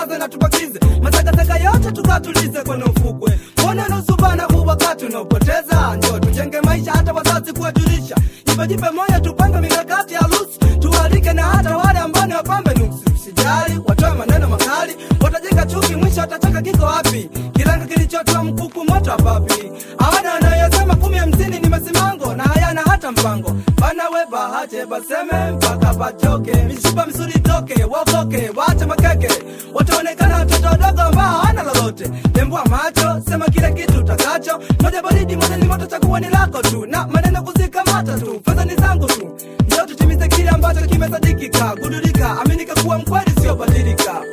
tukaze na tubakize matakataka yote tukatulize kwenye ufukwe. Mbona nusu bana huu wakati unaopoteza? Njoo tujenge maisha hata wazazi kuwajulisha. Jipe moyo tupange mikakati ya lusi, tuwalike na hata wale ambao ni wapambe nuksi. Usijali watoe maneno makali, watajenga chuki mwisho watachaka kiko wapi. Kilanga kilichotoa mkuku moto wapapi. Hawana wanayosema 10-50 ni masimango na hayana hata mpango. Bana we bahache baseme mpaka bachoke, mishipa misuri toke, wakoke, waache makeke. Wataonekana watoto wadogo ambao hawana lolote. Tembua macho, sema kile kitu utakacho. Moja baridi moja ni moto, chakuwa ni lako tu. Na maneno kuzikamata tu, fedha ni zangu tu. Ndio tutimize kile ambacho kimesadikika. Gudulika, aminika kuwa mkweli sio badilika.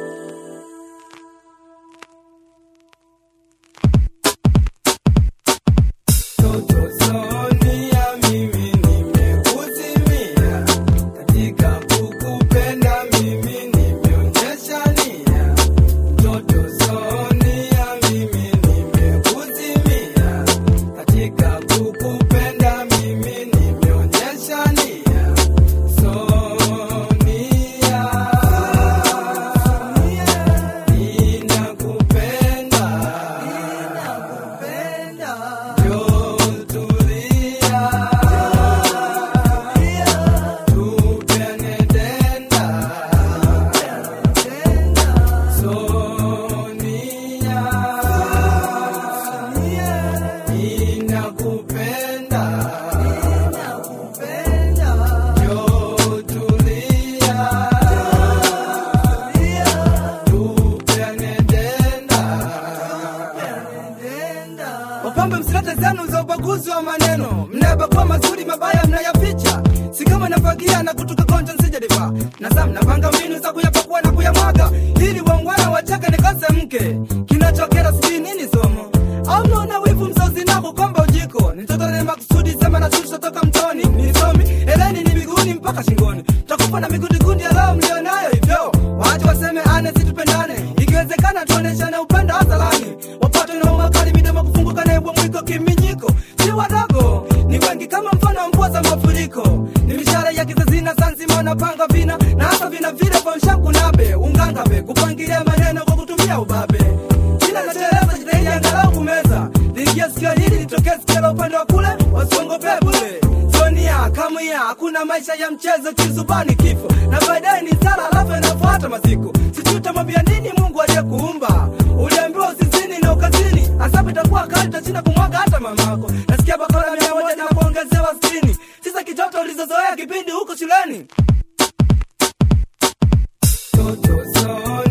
Wapambe msilete zenu za ubaguzi wa maneno. Mnayabagua mazuri mabaya mnayaficha. Si kama nafagia na kutuka konja nsije diva. Na saa mnapanga mbinu za kuyapakua na kuyamwaga ili wangwana wachake nikose mke. Kinachokera sijui nini somo. Au mnaona wivu mzazi na kukomba ujiko. Nitotone makusudi sema na shusha toka mtoni. Nisomi, eleni ni miguuni mpaka shingoni. Takufa na migundi ya lao mlionayo hivyo. Waache waseme ane situpendane. Ikiwezekana tuoneshane upendo hadharani. Wapate na umakali midomo kufunguka na ewa mwiko kiminyiko. Si wadogo, ni wengi kama mfano wa mvua za mafuriko. Ni mishara ya kizazi na sanzima wanapanga vina. Na hata vina vile kwa mshaku nabe. Ungangabe, kupangilia maneno kwa kutumia ubabe. Kila nacheleza jitahidi angalau kumeza. Lingia sikio hili litokea sikio la upande wa kule. Wasongope bule. Sonia, kamuya, hakuna maisha ya mchezo kizubani kifo. Na baadaye ni sala alafu inafuata masiku. Sijui utamwambia nini Mungu aliyekuumba. Uliambiwa usizini na ukazini. Asabu itakuwa kali utashinda kumwaga hata mamako. Nasikia bakora 100 na kuongezewa 60. Sisa kitoto ulizozoea kipindi huko shuleni. Toto